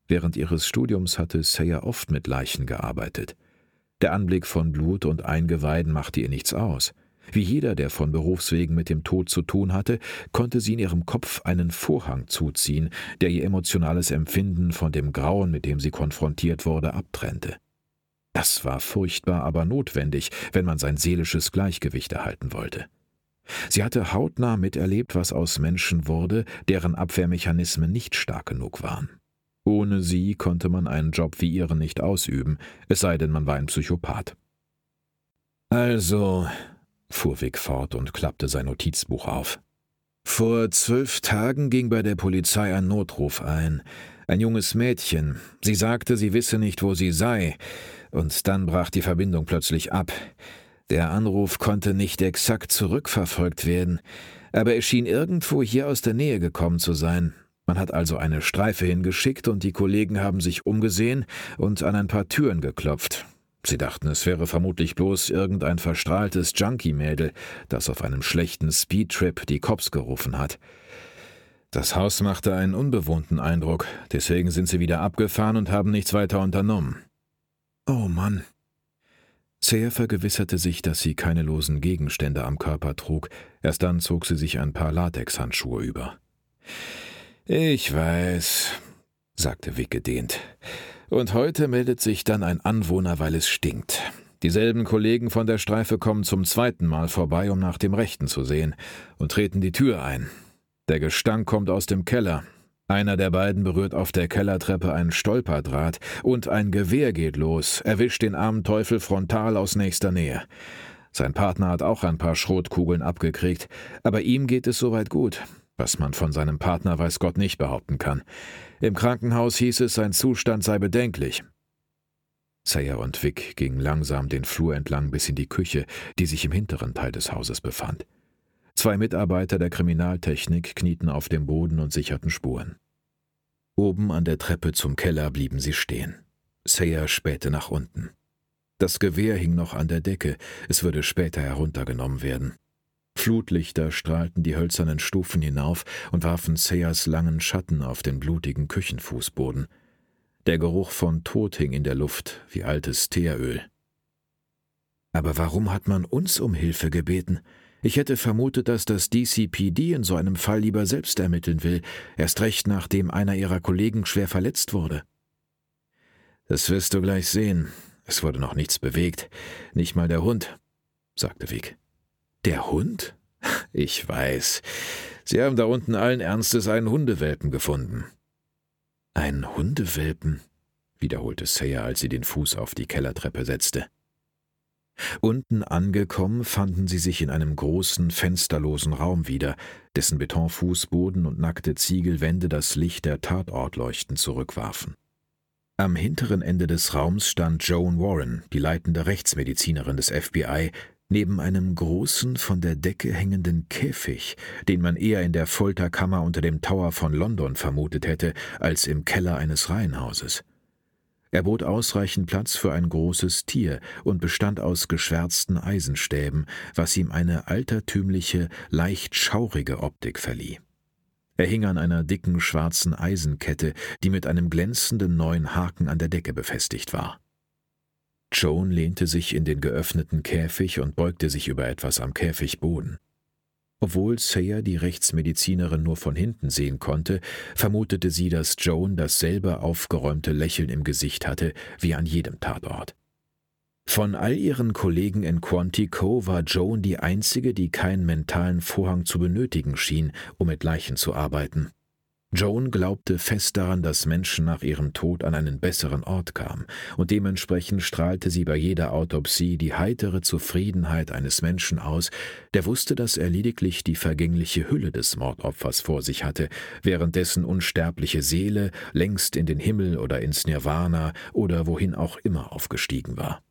Während ihres Studiums hatte Sayer oft mit Leichen gearbeitet. Der Anblick von Blut und Eingeweiden machte ihr nichts aus. Wie jeder, der von Berufswegen mit dem Tod zu tun hatte, konnte sie in ihrem Kopf einen Vorhang zuziehen, der ihr emotionales Empfinden von dem Grauen, mit dem sie konfrontiert wurde, abtrennte. Das war furchtbar, aber notwendig, wenn man sein seelisches Gleichgewicht erhalten wollte. Sie hatte hautnah miterlebt, was aus Menschen wurde, deren Abwehrmechanismen nicht stark genug waren. Ohne sie konnte man einen Job wie ihren nicht ausüben, es sei denn, man war ein Psychopath. »Also«, fuhr Vic fort und klappte sein Notizbuch auf. »Vor 12 Tagen ging bei der Polizei ein Notruf ein. Ein junges Mädchen. Sie sagte, sie wisse nicht, wo sie sei. Und dann brach die Verbindung plötzlich ab. Der Anruf konnte nicht exakt zurückverfolgt werden, aber er schien irgendwo hier aus der Nähe gekommen zu sein. Man hat also eine Streife hingeschickt und die Kollegen haben sich umgesehen und an ein paar Türen geklopft. Sie dachten, es wäre vermutlich bloß irgendein verstrahltes Junkie-Mädel, das auf einem schlechten Speedtrip die Cops gerufen hat. Das Haus machte einen unbewohnten Eindruck, deswegen sind sie wieder abgefahren und haben nichts weiter unternommen.« »Oh Mann.« Sayer vergewisserte sich, dass sie keine losen Gegenstände am Körper trug. Erst dann zog sie sich ein paar Latexhandschuhe über. »Ich weiß«, sagte Vic gedehnt. »Und heute meldet sich dann ein Anwohner, weil es stinkt. Dieselben Kollegen von der Streife kommen zum 2. Mal vorbei, um nach dem Rechten zu sehen, und treten die Tür ein. Der Gestank kommt aus dem Keller. Einer der beiden berührt auf der Kellertreppe einen Stolperdraht und ein Gewehr geht los, erwischt den armen Teufel frontal aus nächster Nähe. Sein Partner hat auch ein paar Schrotkugeln abgekriegt, aber ihm geht es soweit gut, was man von seinem Partner weiß Gott nicht behaupten kann. Im Krankenhaus hieß es, sein Zustand sei bedenklich.« Sayer und Vic gingen langsam den Flur entlang bis in die Küche, die sich im hinteren Teil des Hauses befand. 2 Mitarbeiter der Kriminaltechnik knieten auf dem Boden und sicherten Spuren. Oben an der Treppe zum Keller blieben sie stehen. Sayer spähte nach unten. Das Gewehr hing noch an der Decke, es würde später heruntergenommen werden. Flutlichter strahlten die hölzernen Stufen hinauf und warfen Sayers langen Schatten auf den blutigen Küchenfußboden. Der Geruch von Tod hing in der Luft wie altes Teeröl. »Aber warum hat man uns um Hilfe gebeten? Ich hätte vermutet, dass das DCPD in so einem Fall lieber selbst ermitteln will, erst recht nachdem einer ihrer Kollegen schwer verletzt wurde.« »Das wirst du gleich sehen. Es wurde noch nichts bewegt. Nicht mal der Hund«, sagte Vic. »Der Hund? Ich weiß. Sie haben da unten allen Ernstes einen Hundewelpen gefunden.« »Einen Hundewelpen?«, wiederholte Sayer, als sie den Fuß auf die Kellertreppe setzte. Unten angekommen, fanden sie sich in einem großen, fensterlosen Raum wieder, dessen Betonfußboden und nackte Ziegelwände das Licht der Tatortleuchten zurückwarfen. Am hinteren Ende des Raums stand Joan Warren, die leitende Rechtsmedizinerin des FBI, neben einem großen, von der Decke hängenden Käfig, den man eher in der Folterkammer unter dem Tower von London vermutet hätte, als im Keller eines Reihenhauses. Er bot ausreichend Platz für ein großes Tier und bestand aus geschwärzten Eisenstäben, was ihm eine altertümliche, leicht schaurige Optik verlieh. Er hing an einer dicken schwarzen Eisenkette, die mit einem glänzenden neuen Haken an der Decke befestigt war. Joan lehnte sich in den geöffneten Käfig und beugte sich über etwas am Käfigboden. Obwohl Sayer die Rechtsmedizinerin nur von hinten sehen konnte, vermutete sie, dass Joan dasselbe aufgeräumte Lächeln im Gesicht hatte wie an jedem Tatort. Von all ihren Kollegen in Quantico war Joan die einzige, die keinen mentalen Vorhang zu benötigen schien, um mit Leichen zu arbeiten. Joan glaubte fest daran, dass Menschen nach ihrem Tod an einen besseren Ort kamen, und dementsprechend strahlte sie bei jeder Autopsie die heitere Zufriedenheit eines Menschen aus, der wusste, dass er lediglich die vergängliche Hülle des Mordopfers vor sich hatte, während dessen unsterbliche Seele längst in den Himmel oder ins Nirvana oder wohin auch immer aufgestiegen war.